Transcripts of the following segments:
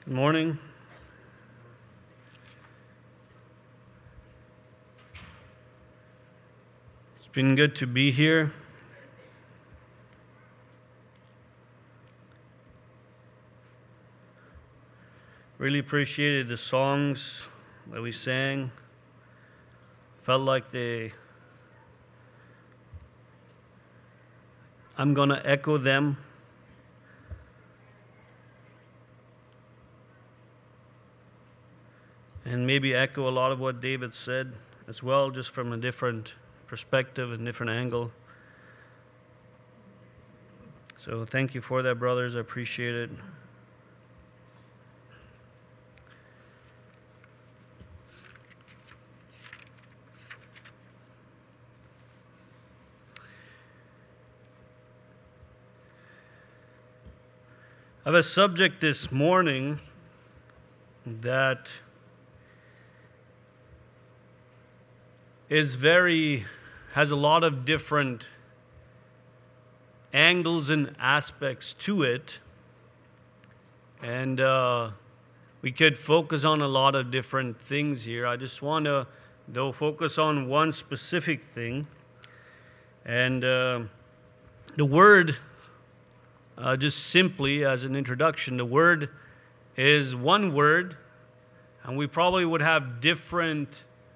Good morning. It's been good to be here. Really appreciated the songs that we sang. Felt like I'm going to echo them. And maybe echo a lot of what David said as well, just from a different perspective and different angle. So thank you for that, brothers. I appreciate it. I have a subject this morning that has a lot of different angles and aspects to it, and we could focus on a lot of different things here. I just want to, though, focus on one specific thing, and the word, just simply as an introduction, the word is one word, and we probably would have different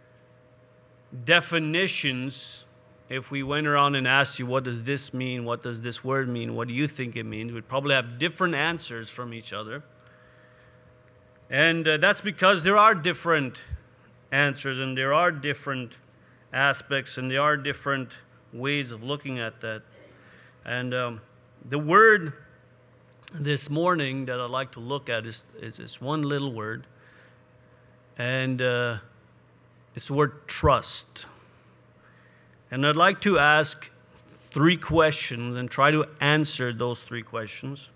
definitions. If we went around and asked you, what does this mean? What does this word mean? What do you think it means? We'd probably have different answers from each other. And that's because there are different answers, and there are different aspects, and there are different ways of looking at that. And the word this morning that I'd like to look at is this one little word, and it's the word trust. And I'd like to ask 3 questions and try to answer those 3 questions.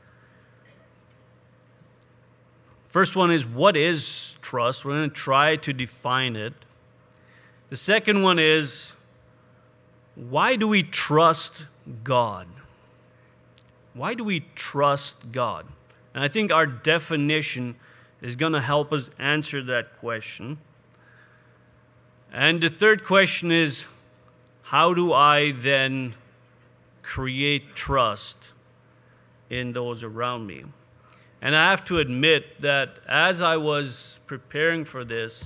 First one is, what is trust? We're going to try to define it. The second one is, why do we trust God? Why do we trust God? And I think our definition is going to help us answer that question. And the third question is, how do I then create trust in those around me? And I have to admit that as I was preparing for this,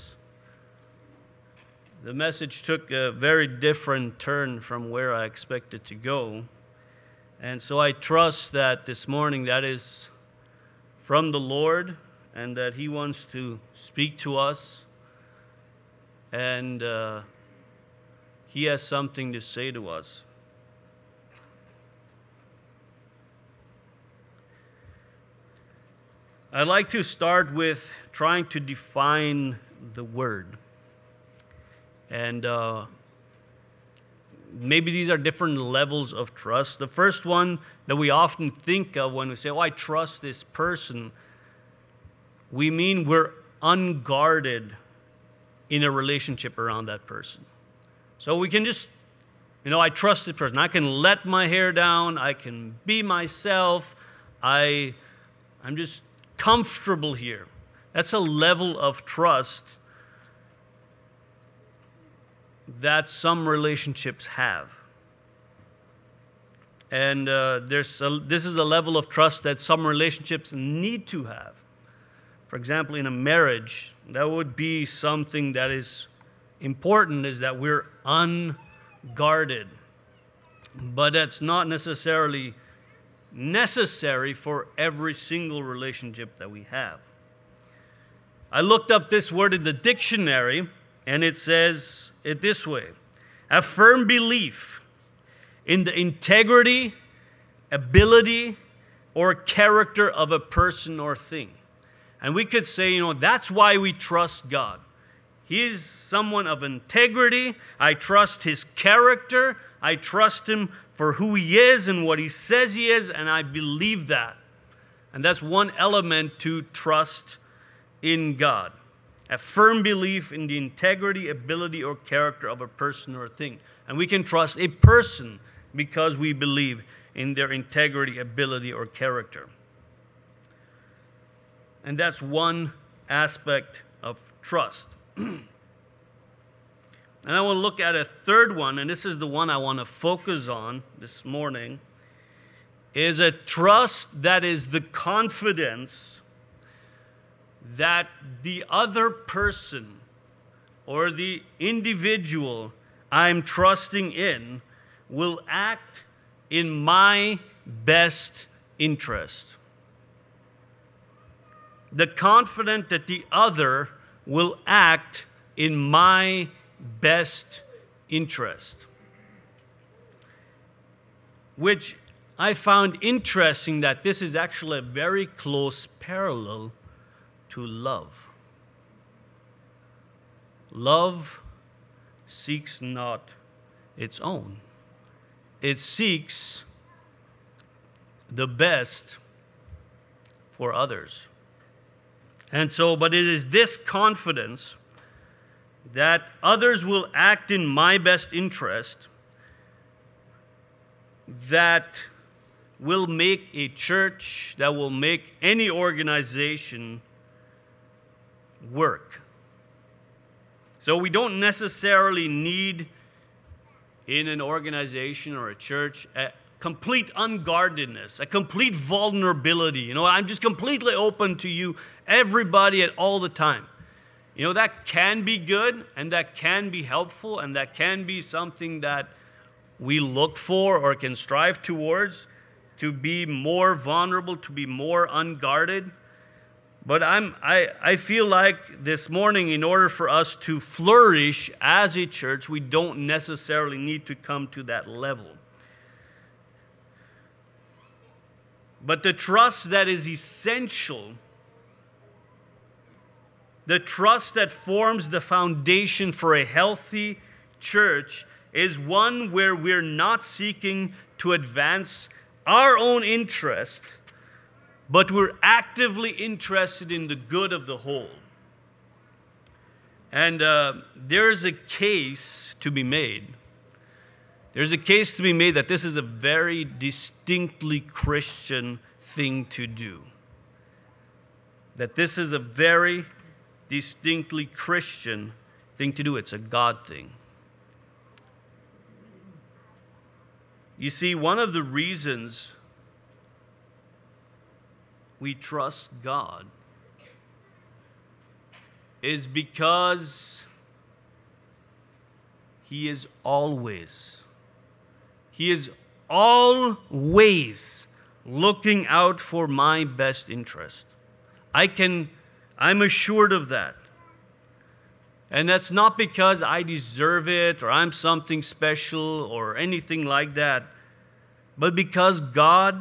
the message took a very different turn from where I expected to go. And so I trust that this morning that is from the Lord, and that He wants to speak to us, and He has something to say to us. I'd like to start with trying to define the word. And maybe these are different levels of trust. The first one that we often think of when we say, oh, I trust this person, we mean we're unguarded in a relationship around that person. So we can just, I trust this person. I can let my hair down. I can be myself. I'm just comfortable here. That's a level of trust that some relationships have. And this is a level of trust that some relationships need to have. For example, in a marriage, that would be something that is important, is that we're unguarded. But that's not necessarily necessary for every single relationship that we have. I looked up this word in the dictionary, and it says it this way: a firm belief in the integrity, ability, or character of a person or thing. And we could say, that's why we trust God. He is someone of integrity. I trust His character. I trust Him for who He is and what He says He is, and I believe that. And that's one element to trust in God. A firm belief in the integrity, ability, or character of a person or a thing. And we can trust a person because we believe in their integrity, ability, or character. And that's one aspect of trust. And I want to look at a third one, and this is the one I want to focus on this morning, is a trust that is the confidence that the other person or the individual I'm trusting in will act in my best interest. The confidence that the other will act in my best interest. Which I found interesting that this is actually a very close parallel to love. Love seeks not its own. It seeks the best for others. And so, but it is this confidence that others will act in my best interest that will make a church, that will make any organization work. So we don't necessarily need in an organization or a church a complete unguardedness, a complete vulnerability. I'm just completely open to you, everybody, at all the time. That can be good, and that can be helpful, and that can be something that we look for or can strive towards, to be more vulnerable, to be more unguarded. But I feel like this morning, in order for us to flourish as a church, we don't necessarily need to come to that level. But the trust that is essential, the trust that forms the foundation for a healthy church, is one where we're not seeking to advance our own interest, but we're actively interested in the good of the whole. And there's a case to be made. There's a case to be made that this is a very distinctly Christian thing to do. That this is a very distinctly Christian thing to do. It's a God thing. You see, one of the reasons we trust God is because He is always looking out for my best interest. I'm assured of that. And that's not because I deserve it or I'm something special or anything like that, but because God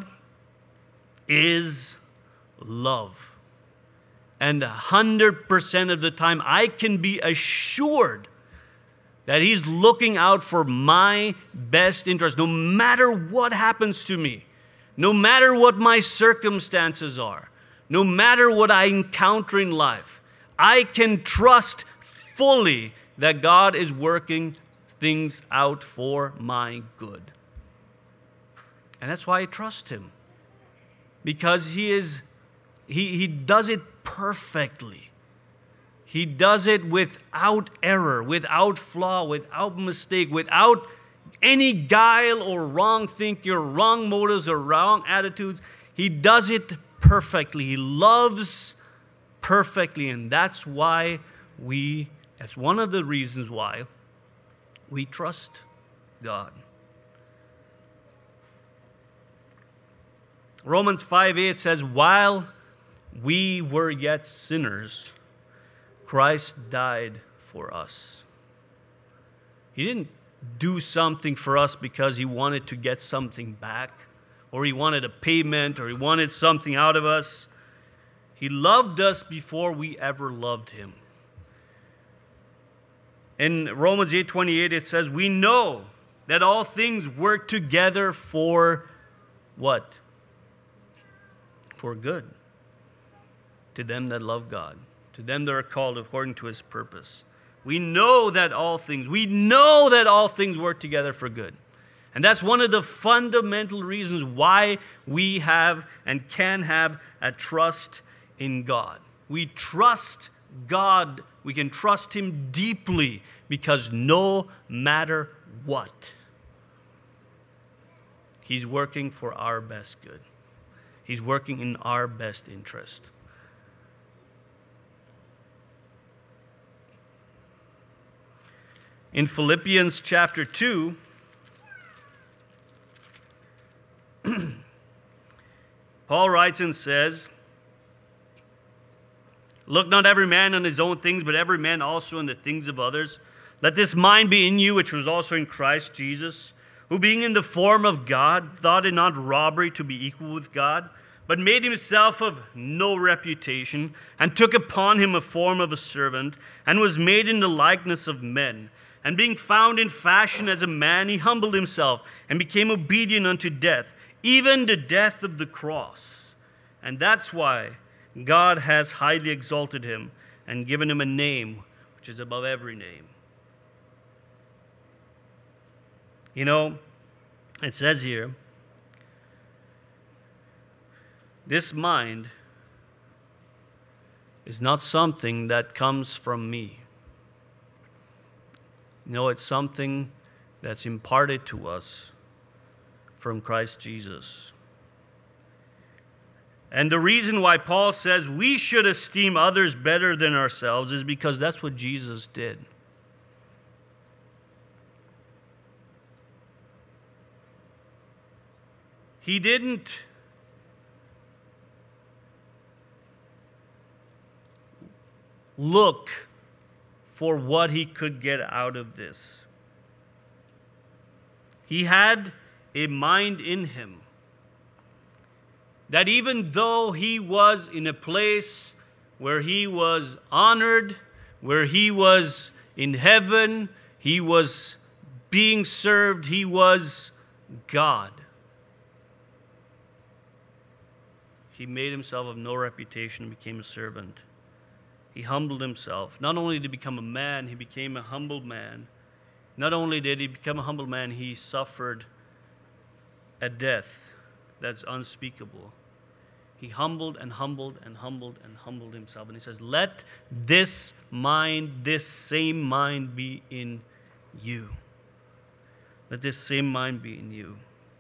is love. And 100% of the time, I can be assured that He's looking out for my best interest, no matter what happens to me, no matter what my circumstances are, no matter what I encounter in life. I can trust fully that God is working things out for my good. And that's why I trust Him. Because He does it perfectly. He does it without error, without flaw, without mistake, without any guile or wrong thinking or wrong motives or wrong attitudes. He does it perfectly. He loves perfectly. And that's one of the reasons why we trust God. Romans 5:8 says, while we were yet sinners, Christ died for us. He didn't do something for us because He wanted to get something back, or He wanted a payment, or He wanted something out of us. He loved us before we ever loved Him. In Romans 8:28 it says, we know that all things work together for what? For good. To them that love God. To them that are called according to His purpose. We know that all things work together for good. And that's one of the fundamental reasons why we have and can have a trust in God. We trust God. We can trust Him deeply because no matter what, He's working for our best good. He's working in our best interest. In Philippians chapter 2, Paul writes and says, "Look not every man on his own things, but every man also on the things of others. Let this mind be in you, which was also in Christ Jesus, who being in the form of God, thought it not robbery to be equal with God, but made himself of no reputation, and took upon him a form of a servant, and was made in the likeness of men. And being found in fashion as a man, he humbled himself, and became obedient unto death, even the death of the cross. And that's why God has highly exalted him, and given him a name which is above every name." You know, it says here, this mind is not something that comes from me. No, it's something that's imparted to us from Christ Jesus. And the reason why Paul says we should esteem others better than ourselves is because that's what Jesus did. He didn't look for what he could get out of this. He had a mind in him that even though he was in a place where he was honored, where he was in heaven, he was being served, he was God, he made himself of no reputation and became a servant. He humbled himself. Not only did he become a man, he became a humble man. Not only did he become a humble man, he suffered a death that's unspeakable. He humbled and humbled and humbled and humbled himself. And he says, let this mind, this same mind be in you. Let this same mind be in you.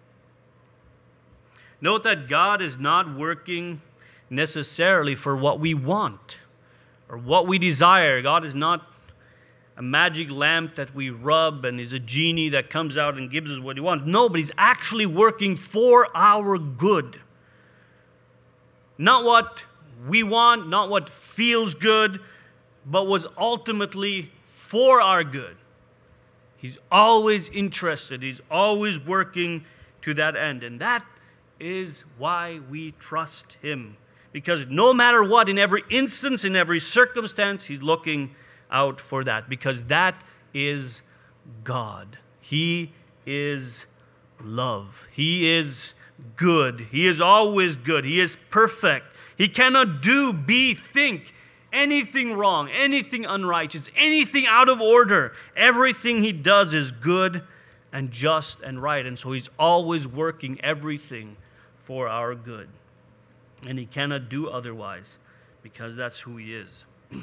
Note that God is not working necessarily for what we want or what we desire. God is not a magic lamp that we rub and is a genie that comes out and gives us what he wants. No, but he's actually working for our good. Not what we want, not what feels good, but was ultimately for our good. He's always interested. He's always working to that end. And that is why we trust him. Because no matter what, in every instance, in every circumstance, he's looking out for that. Because that is God. He is love. He is good. He is always good. He is perfect. He cannot do, be, think anything wrong, anything unrighteous, anything out of order. Everything he does is good and just and right. And so he's always working everything for our good. And he cannot do otherwise because that's who he is.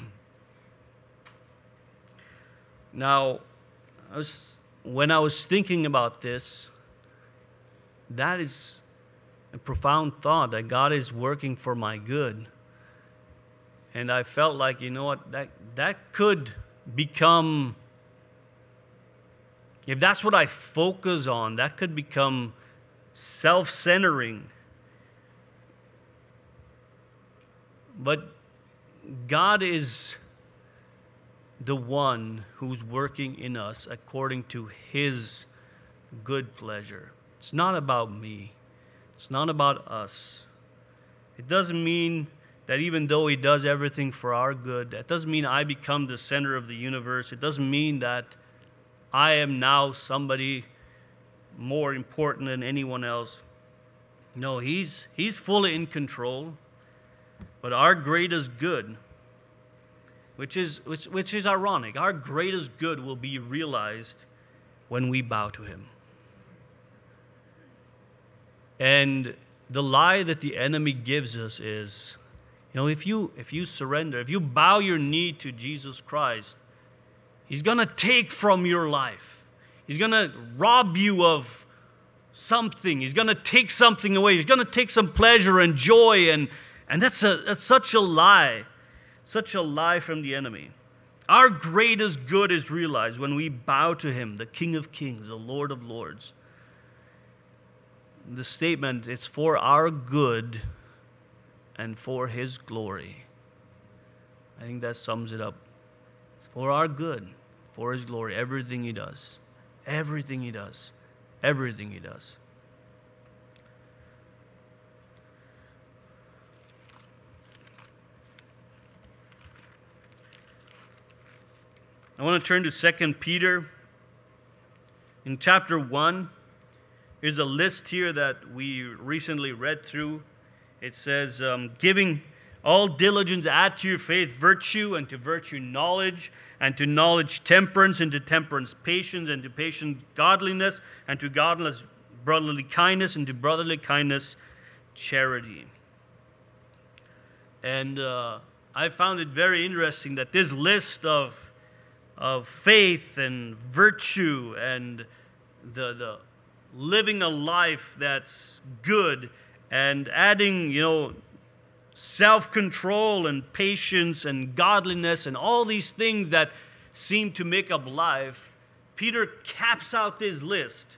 Now, when I was thinking about this, that is a profound thought, that God is working for my good. And I felt like, you know what, that could become, if that's what I focus on, that could become self-centering. But God is the one who's working in us according to his good pleasure. It's not about me. It's not about us. It doesn't mean that even though he does everything for our good, that doesn't mean I become the center of the universe. It doesn't mean that I am now somebody more important than anyone else. No, he's fully in control. But our greatest good, which is ironic, our greatest good will be realized when we bow to him. And the lie that the enemy gives us is, If you surrender, if you bow your knee to Jesus Christ, He's going to take from your life. He's going to rob you of something. He's going to take something away. He's going to take some pleasure and joy, and that's such a lie. Such a lie from the enemy. Our greatest good is realized when we bow to Him, the King of Kings, the Lord of Lords. The statement, it's for our good and for His glory. I think that sums it up. It's for our good, for His glory, everything He does. Everything He does. Everything He does. I want to turn to 2 Peter. In chapter 1, here's a list here that we recently read through. It says, giving all diligence, add to your faith virtue, and to virtue knowledge, and to knowledge temperance, and to temperance patience, and to patience godliness, and to godliness brotherly kindness, and to brotherly kindness charity. And I found it very interesting that this list of faith and virtue and the living a life that's good, and adding, self-control and patience and godliness and all these things that seem to make up life, Peter caps out this list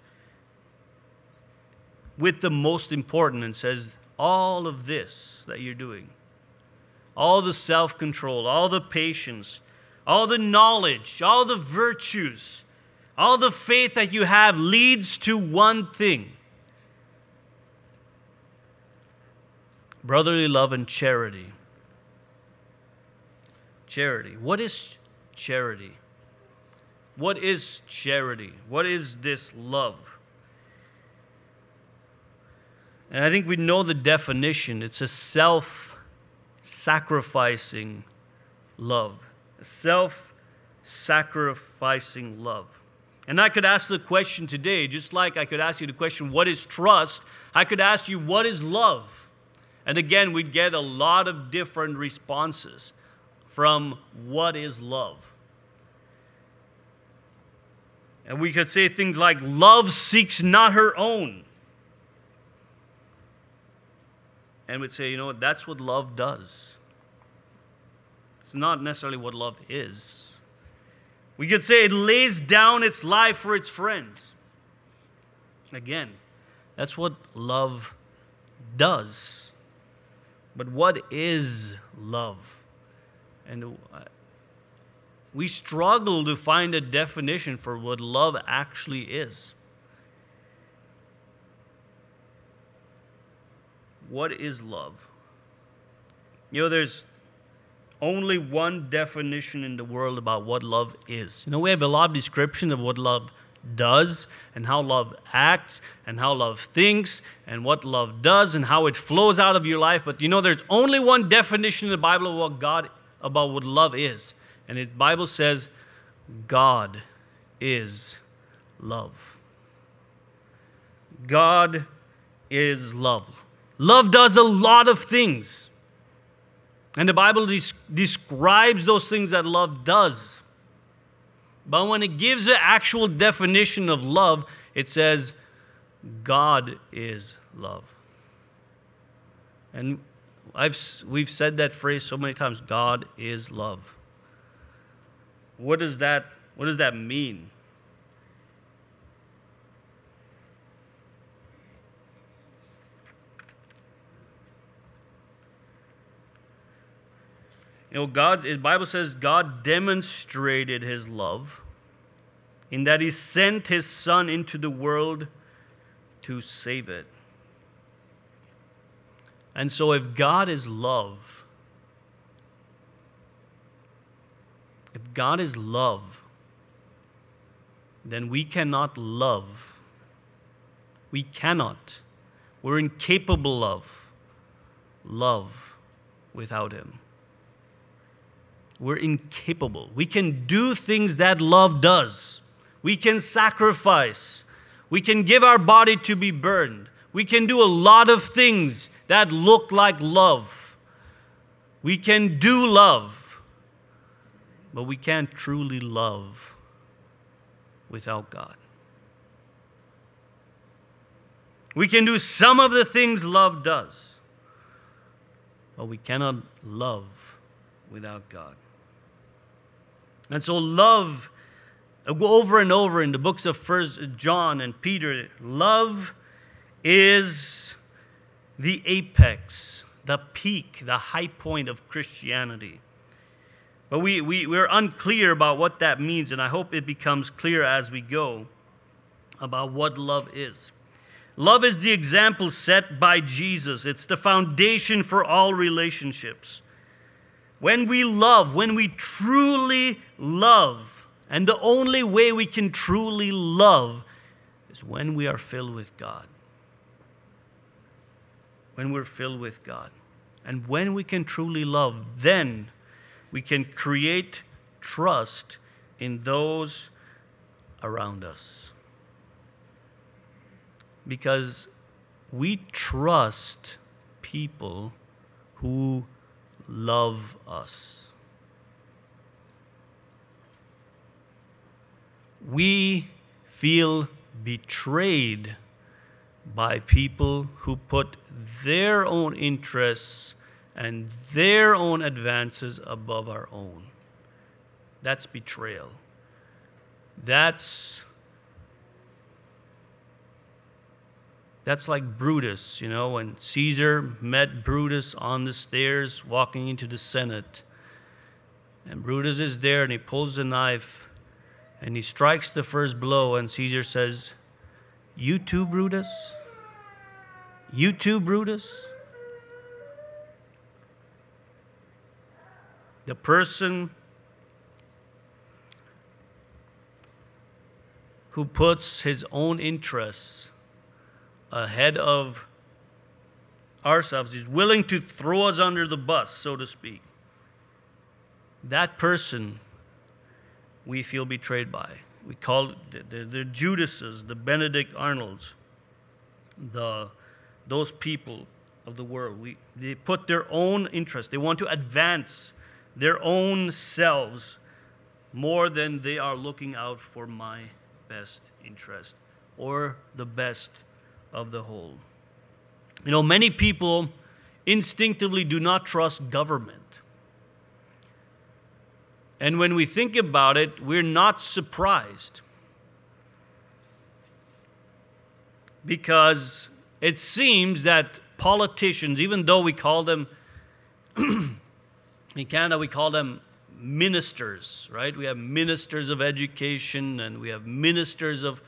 with the most important and says, all of this that you're doing, all the self-control, all the patience, all the knowledge, all the virtues, all the faith that you have leads to one thing: brotherly love and charity. Charity. What is charity? What is charity? What is this love? And I think we know the definition. It's a self-sacrificing love. A self-sacrificing love. And I could ask the question today, just like I could ask you the question, what is trust? I could ask you, what is love? And again, we'd get a lot of different responses from what is love. And we could say things like, love seeks not her own. And we'd say, that's what love does. It's not necessarily what love is. We could say it lays down its life for its friends. Again, that's what love does. But what is love? And we struggle to find a definition for what love actually is. What is love? There's only one definition in the world about what love is. We have a lot of description of what love does, and how love acts, and how love thinks, and what love does, and how it flows out of your life. But there's only one definition in the Bible of about what love is. And the Bible says, God is love. God is love. Love does a lot of things. And the Bible describes those things that love does. But when it gives the actual definition of love, it says, God is love. And we've said that phrase so many times, God is love. What does that mean? The Bible says God demonstrated His love in that He sent His Son into the world to save it. And so if God is love, then we cannot love. We cannot. We're incapable of love without Him. We're incapable. We can do things that love does. We can sacrifice. We can give our body to be burned. We can do a lot of things that look like love. We can do love, but we can't truly love without God. We can do some of the things love does, but we cannot love without God. And so love, over and over in the books of 1 John and Peter, love is the apex, the peak, the high point of Christianity. But we're unclear about what that means, and I hope it becomes clear as we go about what love is. Love is the example set by Jesus. It's the foundation for all relationships. When we love, when we truly love, and the only way we can truly love is when we are filled with God. When we're filled with God. And when we can truly love, then we can create trust in those around us. Because we trust people who love us. We feel betrayed by people who put their own interests and their own advances above our own. That's betrayal. That's like Brutus, when Caesar met Brutus on the stairs walking into the Senate. And Brutus is there and he pulls a knife and he strikes the first blow, and Caesar says, "You too, Brutus? You too, Brutus?" The person who puts his own interests ahead of ourselves, is willing to throw us under the bus, so to speak. That person we feel betrayed by. We call it the Judases, the Benedict Arnolds, those people of the world. They put their own interest. They want to advance their own selves more than they are looking out for my best interest or the best of the whole. Many people instinctively do not trust government. And when we think about it, we're not surprised. Because it seems that politicians, even though we call them, in Canada we call them ministers, right? We have ministers of education and we have ministers of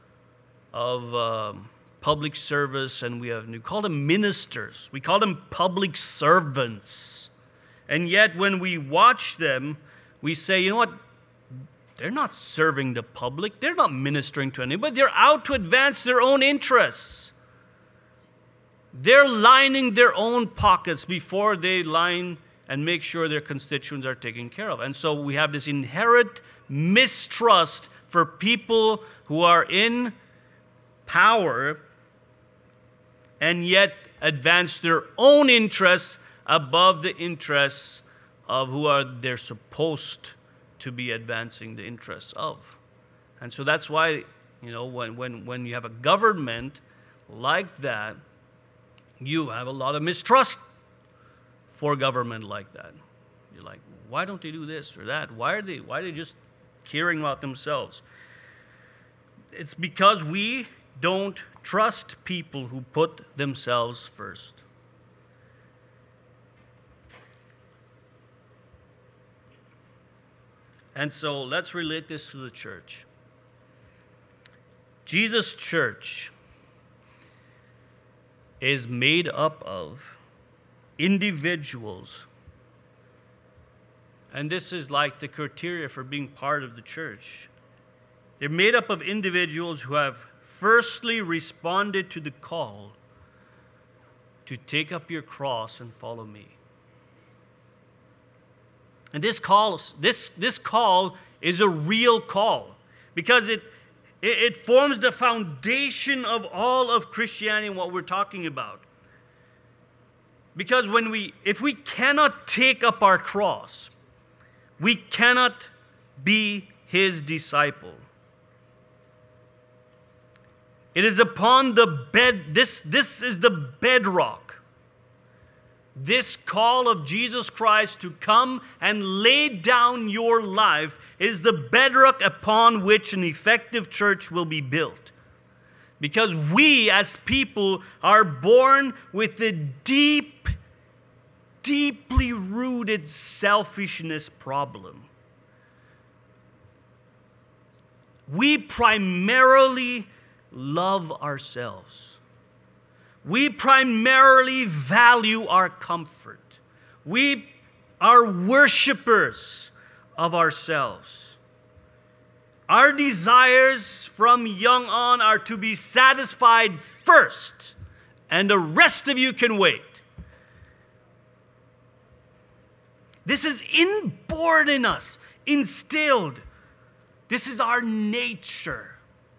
public service, and we call them ministers. We call them public servants. And yet when we watch them, we say, you know what? They're not serving the public. They're not ministering to anybody. They're out to advance their own interests. They're lining their own pockets before they line and make sure their constituents are taken care of. And so we have this inherent mistrust for people who are in power and yet advance their own interests above the interests of who they're supposed to be advancing the interests of. And so that's why, when you have a government like that, you have a lot of mistrust for government like that. You're like, why don't they do this or that? Why are they just caring about themselves? It's because we don't trust people who put themselves first. And so let's relate this to the church. Jesus' church is made up of individuals. And this is like the criteria for being part of the church. They're made up of individuals who have firstly responded to the call to take up your cross and follow me. And this call is a real call because it forms the foundation of all of Christianity and what we're talking about. Because if we cannot take up our cross, we cannot be his disciple. It is upon the bed, this is the bedrock. This call of Jesus Christ to come and lay down your life is the bedrock upon which an effective church will be built. Because we as people are born with a deeply rooted selfishness problem. We primarily love ourselves. We primarily value our comfort. We are worshipers of ourselves. Our desires from young on are to be satisfied first, and the rest of you can wait. This is inborn in us, instilled. This is our nature.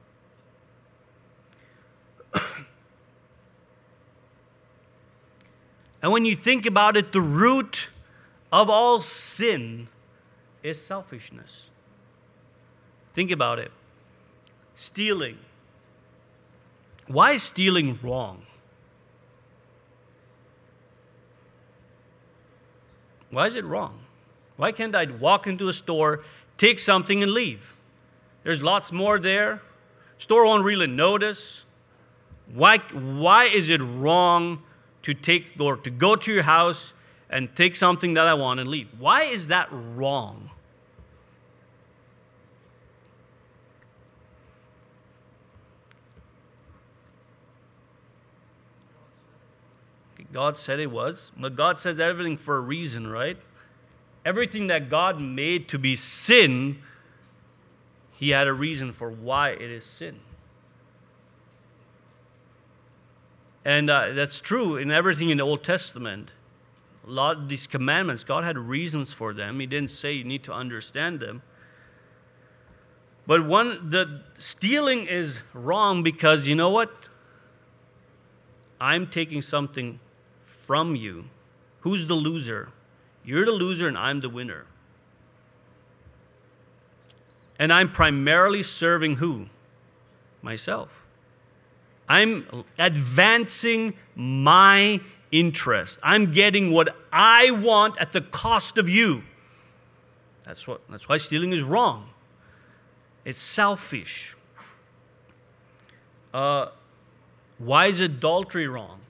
And when you think about it, the root of all sin is selfishness. Think about it. Stealing. Why is stealing wrong? Why is it wrong? Why can't I walk into a store, take something and leave? There's lots more there. Store won't really notice. Why is it wrong to go to your house and take something that I want and leave? Why is that wrong? God said it was. But God says everything for a reason, right? Everything that God made to be sin, he had a reason for why it is sin. And that's true in everything in the Old Testament. A lot of these commandments, God had reasons for them. He didn't say you need to understand them. But the stealing is wrong because you know what? I'm taking something from you. Who's the loser? You're the loser and I'm the winner. And I'm primarily serving who? Myself. I'm advancing my interest. I'm getting what I want at the cost of you. That's why stealing is wrong. It's selfish. Why is adultery wrong?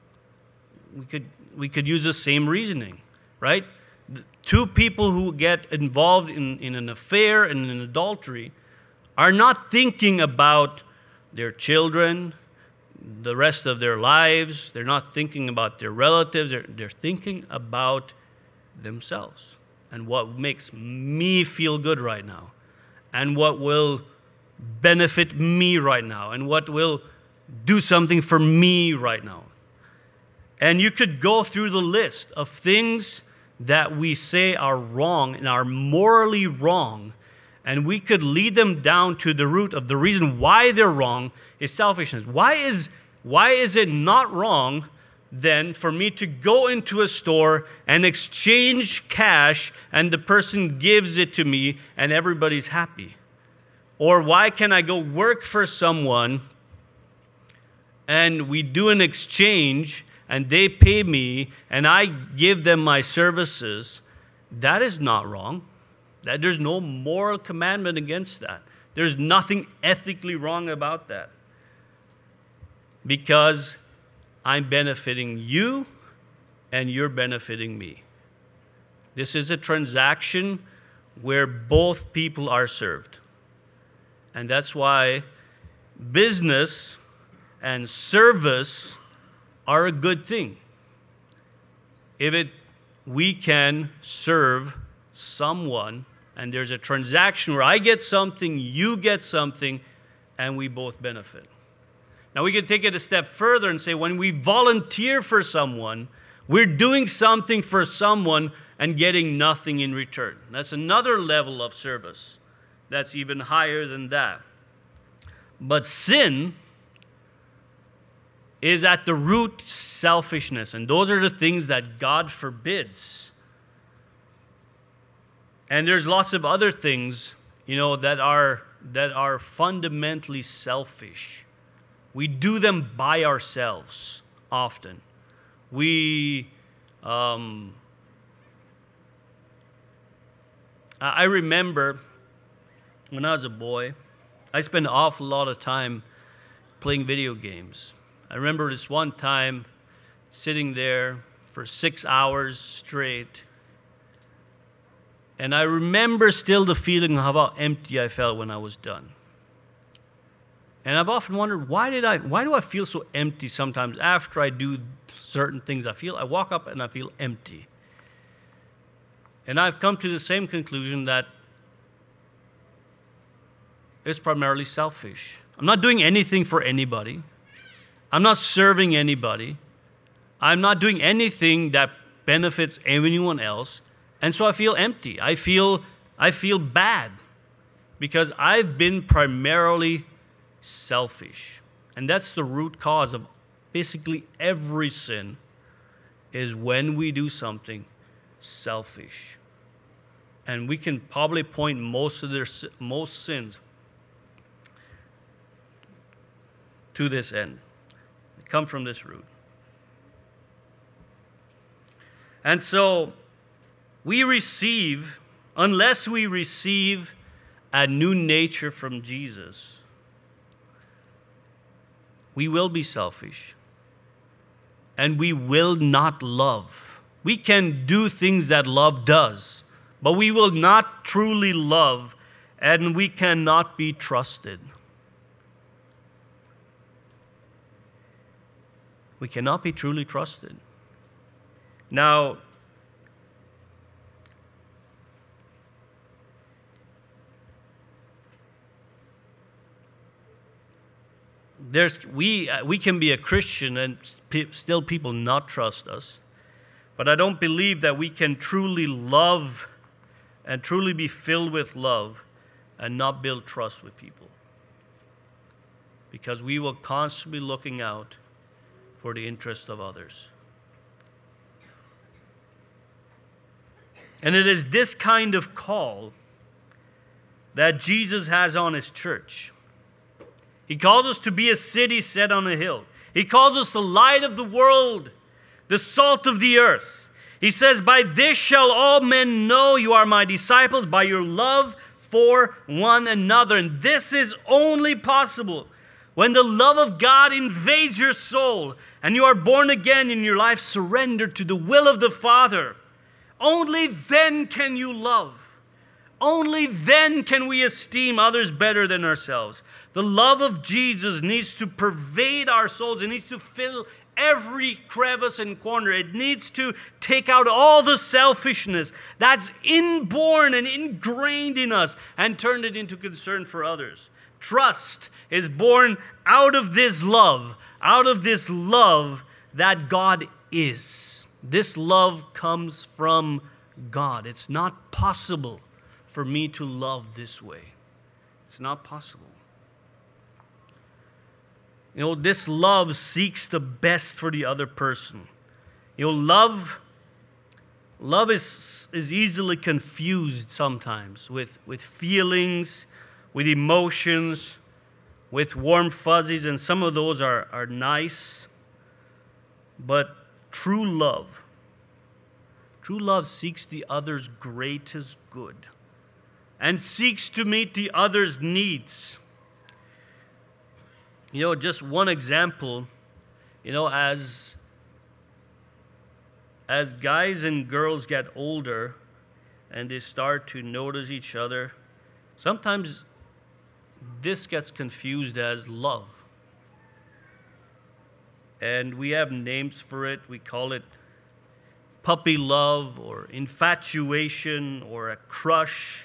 We could use the same reasoning, right? Two people who get involved in an affair and an adultery are not thinking about their children, the rest of their lives. They're not thinking about their relatives. They're thinking about themselves and what makes me feel good right now and what will benefit me right now and what will do something for me right now. And you could go through the list of things that we say are wrong and are morally wrong, and we could lead them down to the root of the reason why they're wrong is selfishness. Why is it not wrong then for me to go into a store and exchange cash and the person gives it to me and everybody's happy? Or why can I go work for someone and we do an exchange and they pay me and I give them my services? That is not wrong. There's no moral commandment against that. There's nothing ethically wrong about that. Because I'm benefiting you and you're benefiting me. This is a transaction where both people are served. And that's why business and service are a good thing. We can serve someone and there's a transaction where I get something, you get something, and we both benefit. Now we can take it a step further and say when we volunteer for someone, we're doing something for someone and getting nothing in return. That's another level of service that's even higher than that. But sin is at the root selfishness. And those are the things that God forbids. And there's lots of other things, that are fundamentally selfish. We do them by ourselves often. I remember when I was a boy, I spent an awful lot of time playing video games. I remember this one time sitting there for 6 hours straight. And I remember still the feeling of how empty I felt when I was done. And I've often wondered, why do I feel so empty sometimes after I do certain things? I walk up and I feel empty. And I've come to the same conclusion that it's primarily selfish. I'm not doing anything for anybody. I'm not serving anybody. I'm not doing anything that benefits anyone else. And so I feel empty. I feel bad because I've been primarily selfish. And that's the root cause of basically every sin, is when we do something selfish. And we can probably point most sins to this end. They come from this root. And so unless we receive a new nature from Jesus, we will be selfish. And we will not love. We can do things that love does, but we will not truly love, and we cannot be trusted. We cannot be truly trusted. Now, we can be a Christian and still people not trust us. But I don't believe that we can truly love and truly be filled with love and not build trust with people. Because we will constantly be looking out for the interest of others. And it is this kind of call that Jesus has on his church. He calls us to be a city set on a hill. He calls us the light of the world, the salt of the earth. He says, "By this shall all men know you are my disciples, by your love for one another." And this is only possible when the love of God invades your soul and you are born again in your life, surrendered to the will of the Father. Only then can you love. Only then can we esteem others better than ourselves. The love of Jesus needs to pervade our souls. It needs to fill every crevice and corner. It needs to take out all the selfishness that's inborn and ingrained in us and turn it into concern for others. Trust is born out of this love that God is. This love comes from God. It's not possible for me to love this way. It's not possible. This love seeks the best for the other person. Love is easily confused sometimes with feelings, with emotions, with warm fuzzies, and some of those are nice. But true love seeks the other's greatest good and seeks to meet the other's needs. Just one example, as guys and girls get older and they start to notice each other, sometimes this gets confused as love. And we have names for it. We call it puppy love or infatuation or a crush.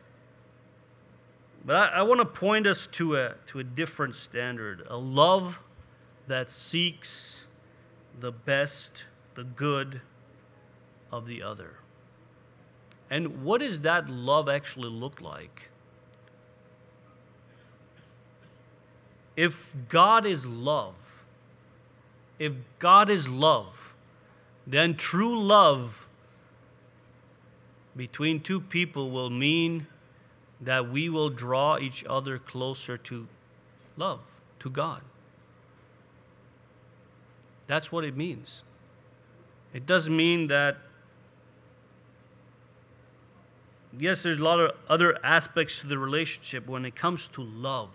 But I want to point us to a different standard, a love that seeks the best, the good of the other. And what does that love actually look like? If God is love, if God is love, then true love between two people will mean that we will draw each other closer to love, to God. That's what it means. It doesn't mean that, yes, there's a lot of other aspects to the relationship when it comes to love.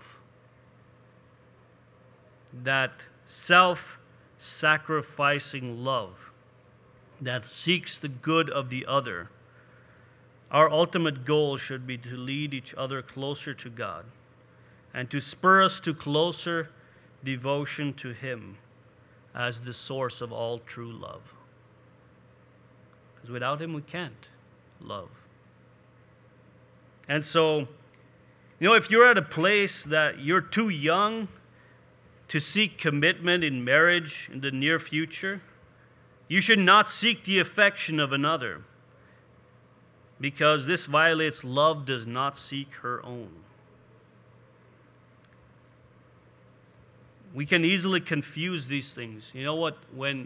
That self-sacrificing love that seeks the good of the other. Our ultimate goal should be to lead each other closer to God and to spur us to closer devotion to Him as the source of all true love. Because without Him, we can't love. And so, if you're at a place that you're too young to seek commitment in marriage in the near future, you should not seek the affection of another, because this violates love does not seek her own. We can easily confuse these things. You know what?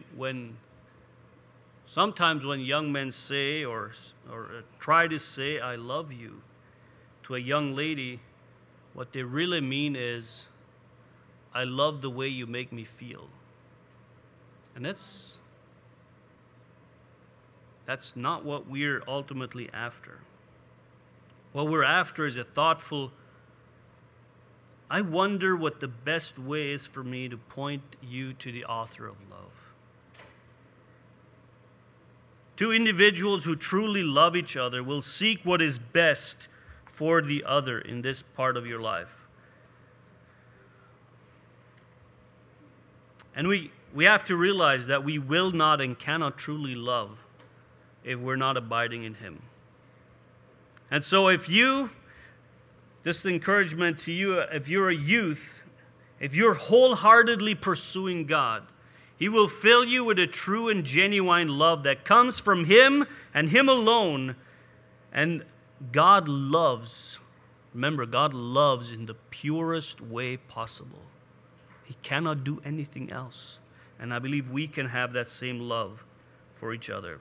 Sometimes when young men say or try to say, "I love you," to a young lady, what they really mean is, "I love the way you make me feel." And that's not what we're ultimately after. What we're after is a thoughtful, I wonder what the best way is for me to point you to the author of love. Two individuals who truly love each other will seek what is best for the other in this part of your life. And we have to realize that we will not and cannot truly love if we're not abiding in Him. And so just encouragement to you, if you're a youth, if you're wholeheartedly pursuing God, He will fill you with a true and genuine love that comes from Him and Him alone. And God loves, remember, God loves in the purest way possible. He cannot do anything else. And I believe we can have that same love for each other.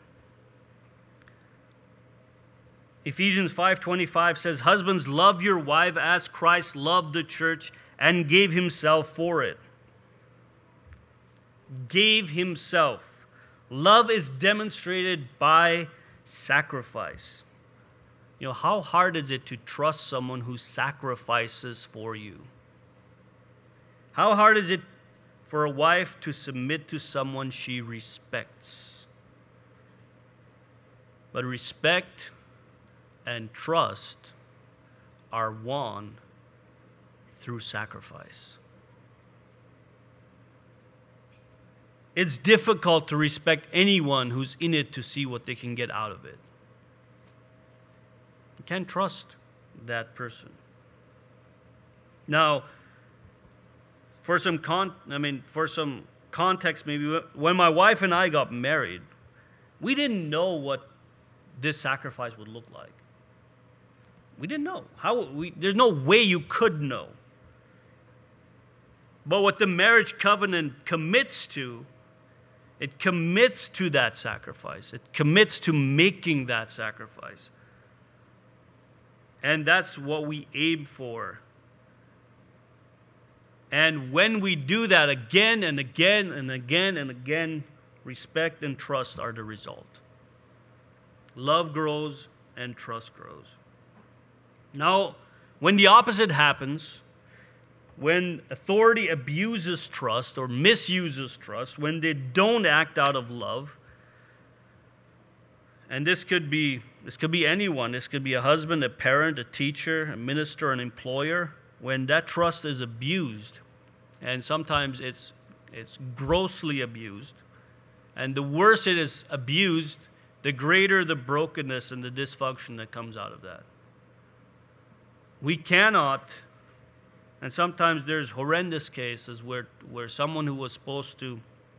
Ephesians 5:25 says, "Husbands, love your wife as Christ loved the church and gave Himself for it." Gave Himself. Love is demonstrated by sacrifice. How hard is it to trust someone who sacrifices for you? How hard is it for a wife to submit to someone she respects? But respect and trust are won through sacrifice. It's difficult to respect anyone who's in it to see what they can get out of it. You can't trust that person. Now, for some context, maybe when my wife and I got married, we didn't know what this sacrifice would look like. We didn't know. There's no way you could know. But what the marriage covenant commits to, it commits to that sacrifice. It commits to making that sacrifice. And that's what we aim for. And when we do that again and again and again and again, respect and trust are the result. Love grows and trust grows. Now, when the opposite happens, when authority abuses trust or misuses trust, when they don't act out of love, and this could be anyone. This could be a husband, a parent, a teacher, a minister, an employer. When that trust is abused, and sometimes it's grossly abused, and the worse it is abused, the greater the brokenness and the dysfunction that comes out of that. We cannot, and sometimes there's horrendous cases where someone who was supposed to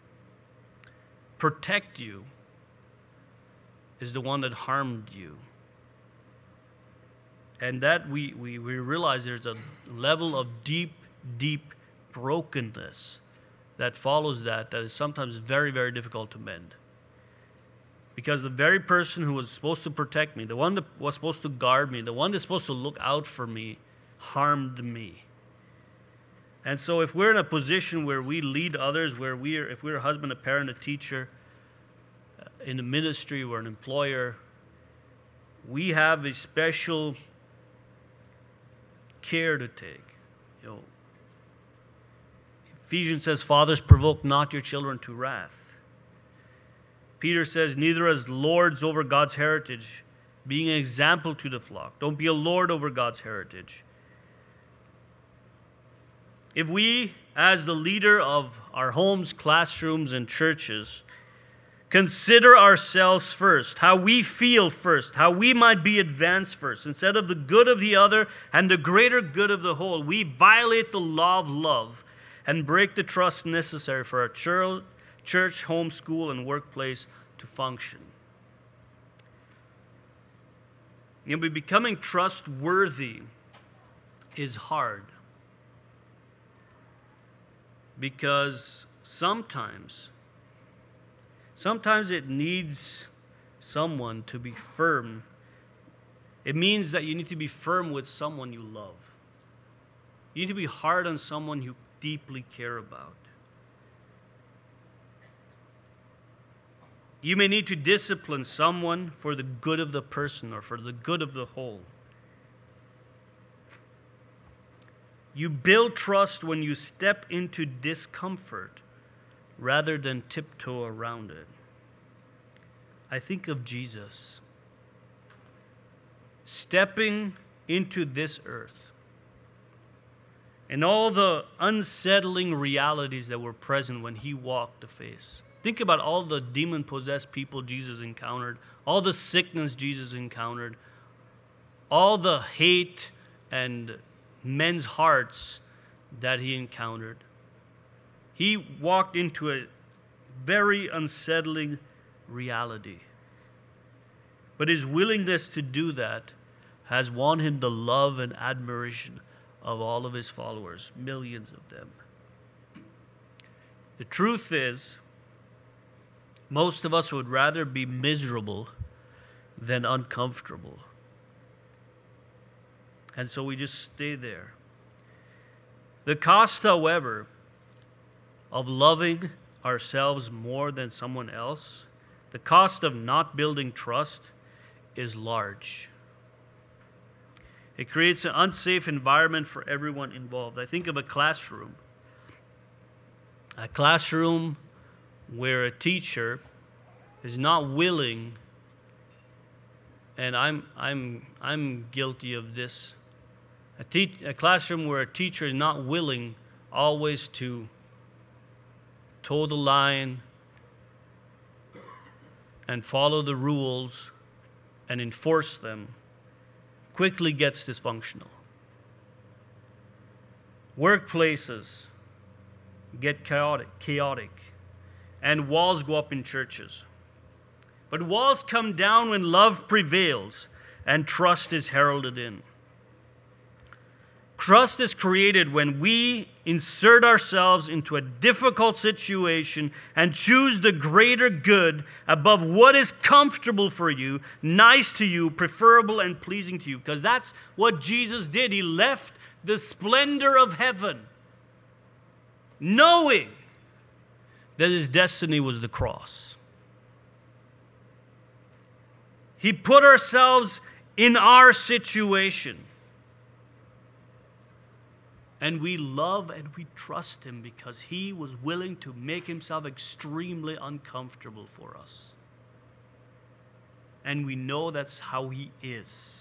protect you is the one that harmed you. And that we realize there's a level of deep, deep brokenness that follows that is sometimes very, very difficult to mend. Because the very person who was supposed to protect me, the one that was supposed to guard me, the one that's supposed to look out for me, harmed me. And so if we're in a position where we lead others, if we're a husband, a parent, a teacher, in the ministry, or an employer, we have a special care to take. Ephesians says, "Fathers, provoke not your children to wrath." Peter says, "Neither as lords over God's heritage, being an example to the flock." Don't be a lord over God's heritage. If we, as the leader of our homes, classrooms, and churches, consider ourselves first, how we feel first, how we might be advanced first, instead of the good of the other and the greater good of the whole, we violate the law of love and break the trust necessary for our church, home, school, and workplace to function. Becoming trustworthy is hard, because sometimes it needs someone to be firm. It means that you need to be firm with someone you love. You need to be hard on someone you deeply care about. You may need to discipline someone for the good of the person or for the good of the whole. You build trust when you step into discomfort rather than tiptoe around it. I think of Jesus stepping into this earth and all the unsettling realities that were present when he walked the face. Think about all the demon-possessed people Jesus encountered, all the sickness Jesus encountered, all the hate and men's hearts that he encountered. He walked into a very unsettling reality. But his willingness to do that has won him the love and admiration of all of his followers, millions of them. The truth is, most of us would rather be miserable than uncomfortable. And so we just stay there. The cost, however, of loving ourselves more than someone else, the cost of not building trust is large. It creates an unsafe environment for everyone involved. I think of a classroom where a teacher is not willing, and I'm guilty of this. A classroom where a teacher is not willing always to toe the line and follow the rules and enforce them quickly gets dysfunctional. Workplaces get chaotic, and walls go up in churches. But walls come down when love prevails and trust is heralded in. Trust is created when we insert ourselves into a difficult situation and choose the greater good above what is comfortable for you, nice to you, preferable and pleasing to you. Because that's what Jesus did. He left the splendor of heaven, knowing that his destiny was the cross. He put ourselves in our situation. And we love and we trust him because he was willing to make himself extremely uncomfortable for us. And we know that's how he is.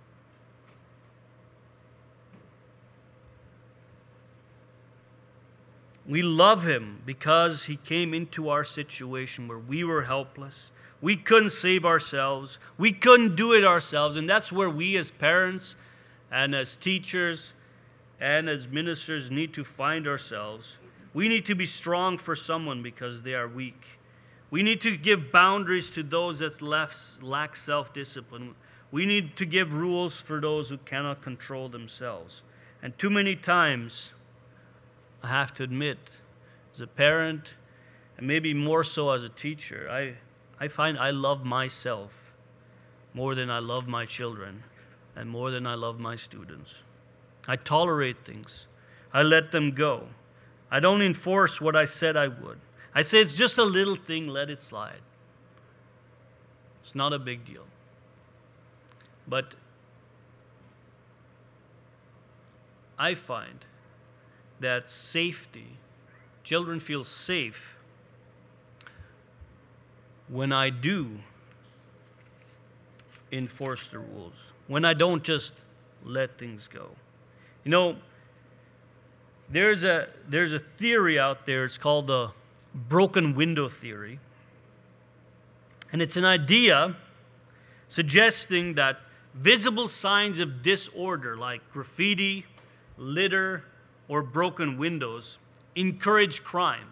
We love him because he came into our situation where we were helpless. We couldn't save ourselves. We couldn't do it ourselves. And that's where we as parents and as teachers and as ministers need to find ourselves. We need to be strong for someone because they are weak. We need to give boundaries to those that lack self-discipline. We need to give rules for those who cannot control themselves. And too many times, I have to admit, as a parent, and maybe more so as a teacher, I find I love myself more than I love my children and more than I love my students. I tolerate things. I let them go. I don't enforce what I said I would. I say it's just a little thing, let it slide. It's not a big deal. But I find that safety, children feel safe when I do enforce the rules, when I don't just let things go. You know, there's a theory out there, it's called the broken window theory. And it's an idea suggesting that visible signs of disorder like graffiti, litter, or broken windows encourage crime.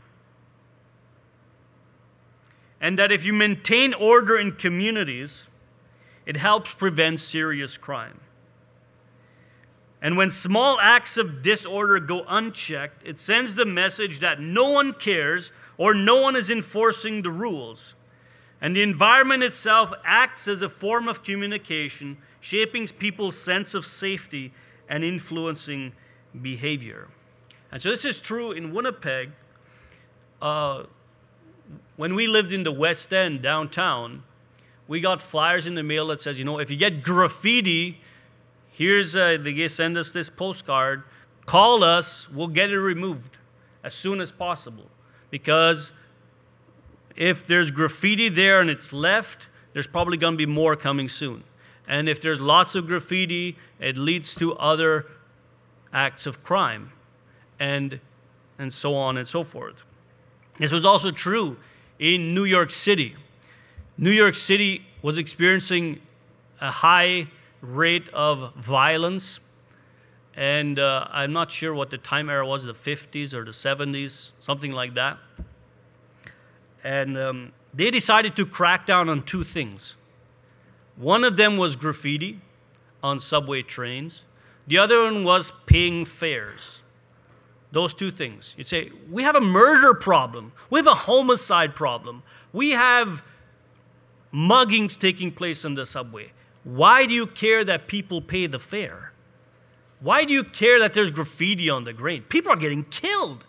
And that if you maintain order in communities, it helps prevent serious crime. And when small acts of disorder go unchecked, it sends the message that no one cares or no one is enforcing the rules. And the environment itself acts as a form of communication, shaping people's sense of safety and influencing behavior. And so this is true in Winnipeg. When we lived in the West End downtown, we got flyers in the mail that says, if you get graffiti, they send us this postcard, call us, we'll get it removed as soon as possible. Because if there's graffiti there and it's left, there's probably going to be more coming soon. And if there's lots of graffiti, it leads to other acts of crime, and so on and so forth. This was also true in New York City. New York City was experiencing a high rate of violence, and I'm not sure what the time era was, the 50s or the 70s, something like that. And they decided to crack down on two things. One of them was graffiti on subway trains. The other one was paying fares. Those two things. You'd say, we have a murder problem. We have a homicide problem. We have muggings taking place on the subway. Why do you care that people pay the fare? Why do you care that there's graffiti on the grate? People are getting killed.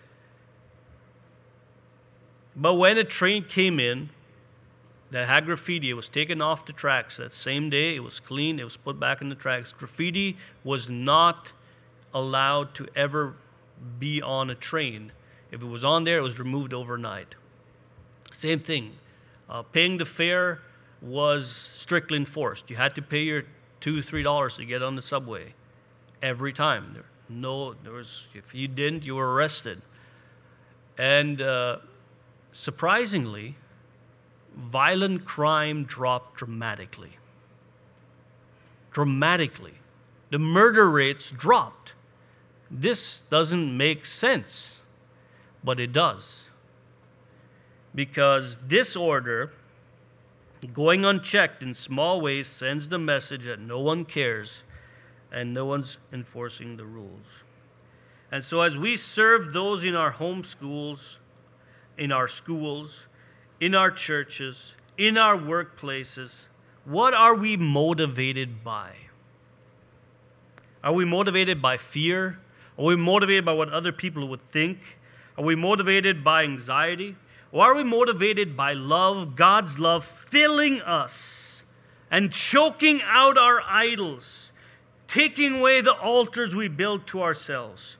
But when a train came in that had graffiti, it was taken off the tracks that same day. It was cleaned. It was put back in the tracks. Graffiti was not allowed to ever be on a train. If it was on there, it was removed overnight. Same thing. Paying the fare was strictly enforced. You had to pay your $2, $3 to get on the subway every time. If you didn't, you were arrested. And surprisingly, violent crime dropped dramatically. Dramatically. The murder rates dropped. This doesn't make sense, but it does. Because disorder, going unchecked in small ways, sends the message that no one cares and no one's enforcing the rules. And so as we serve those in our home schools, in our schools, in our churches, in our workplaces, what are we motivated by? Are we motivated by fear? Are we motivated by what other people would think? Are we motivated by anxiety? Or are we motivated by love, God's love filling us and choking out our idols, taking away the altars we build to ourselves?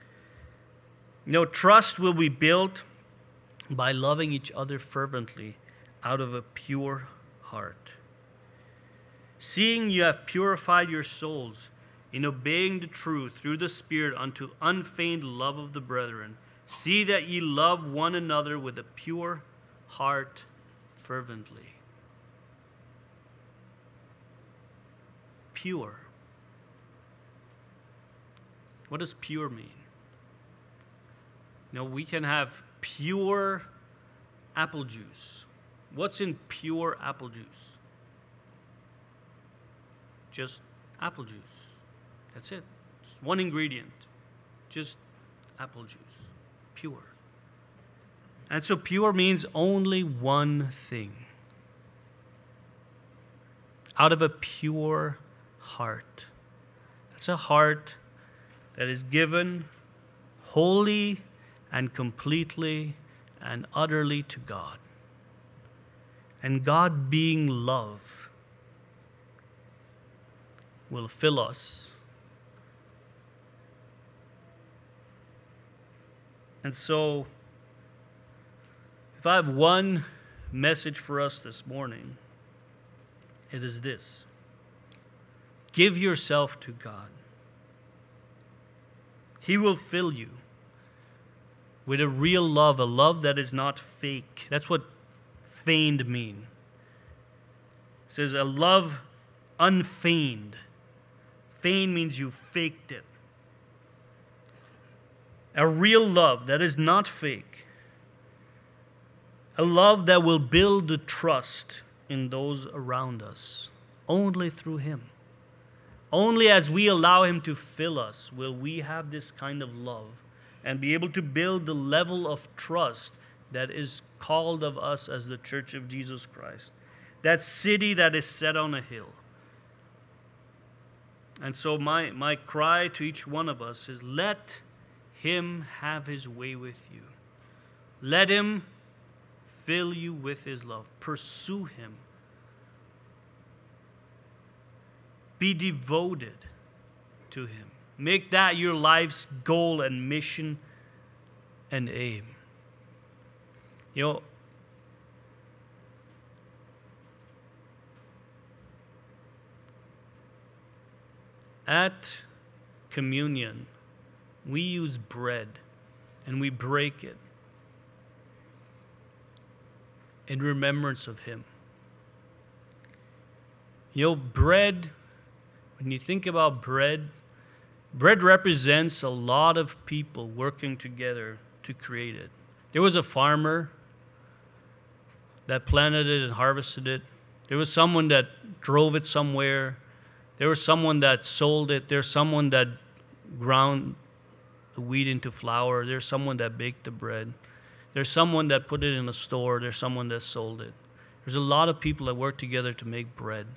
Trust will be built by loving each other fervently out of a pure heart. Seeing you have purified your souls in obeying the truth through the Spirit unto unfeigned love of the brethren, see that ye love one another with a pure heart fervently. Pure. What does pure mean? We can have pure apple juice. What's in pure apple juice? Just apple juice. That's it. It's one ingredient. Just apple juice. Pure. And so pure means only one thing. Out of a pure heart. That's a heart that is given wholly and completely and utterly to God. And God, being love, will fill us. And so, if I have one message for us this morning, it is this: give yourself to God. He will fill you with a real love, a love that is not fake. That's what feigned mean. It says a love unfeigned. Feigned means you faked it. A real love that is not fake. A love that will build the trust in those around us. Only through Him. Only as we allow Him to fill us will we have this kind of love and be able to build the level of trust that is called of us as the Church of Jesus Christ. That city that is set on a hill. And so my cry to each one of us is, let Him have His way with you. Let Him fill you with His love. Pursue Him. Be devoted to Him. Make that your life's goal and mission and aim. You know, at communion, we use bread and we break it in remembrance of Him. You know, bread, when you think about bread, bread represents a lot of people working together to create it. There was a farmer that planted it and harvested it. There was someone that drove it somewhere. There was someone that sold it. There's someone that ground the wheat into flour. There's someone that baked the bread. There's someone that put it in a store. There's someone that sold it. There's a lot of people that work together to make bread.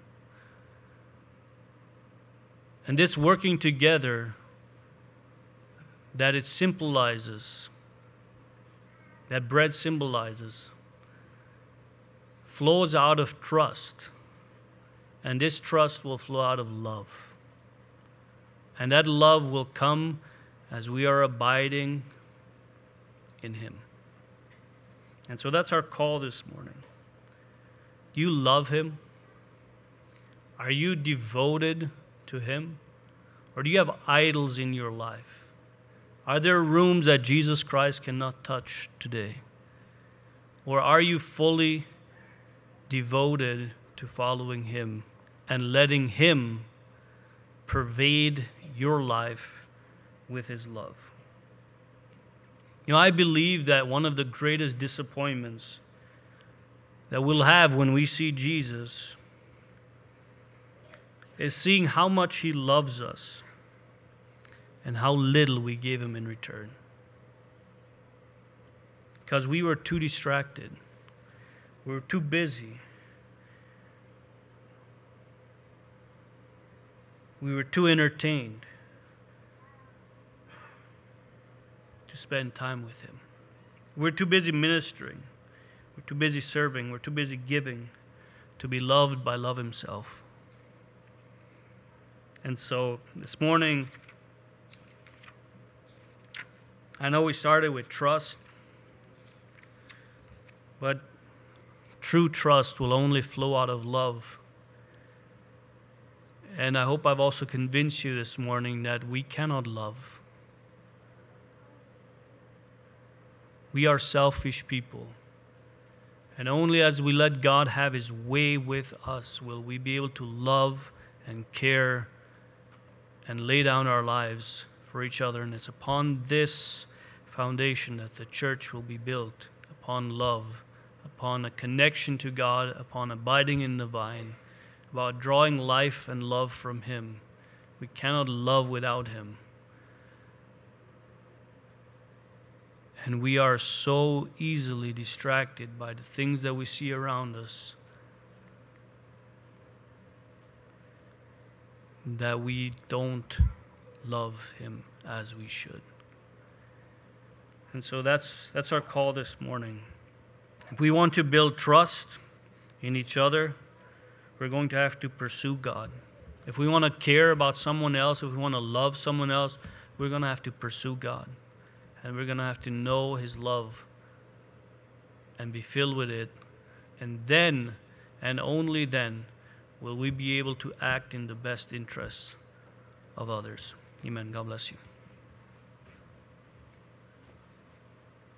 And this working together, that it symbolizes, that bread symbolizes, flows out of trust. And this trust will flow out of love. And that love will come as we are abiding in Him. And so that's our call this morning. Do you love Him? Are you devoted to Him? Or do you have idols in your life? Are there rooms that Jesus Christ cannot touch today? Or are you fully devoted to following Him and letting Him pervade your life with His love? You know, I believe that one of the greatest disappointments that we'll have when we see Jesus is seeing how much He loves us and how little we gave Him in return. Because we were too distracted. We were too busy. We were too entertained to spend time with Him. We're too busy ministering. We're too busy serving. We're too busy giving to be loved by love Himself. And so this morning, I know we started with trust, but true trust will only flow out of love. And I hope I've also convinced you this morning that we cannot love. We are selfish people. And only as we let God have His way with us will we be able to love and care and lay down our lives for each other. And it's upon this foundation that the church will be built, upon love, upon a connection to God, upon abiding in the vine, about drawing life and love from Him. We cannot love without Him. And we are so easily distracted by the things that we see around us that we don't love Him as we should. And so that's our call this morning. If we want to build trust in each other, we're going to have to pursue God. If we want to care about someone else, if we want to love someone else, we're going to have to pursue God. And we're going to have to know His love and be filled with it. And then, and only then, will we be able to act in the best interests of others. Amen. God bless you.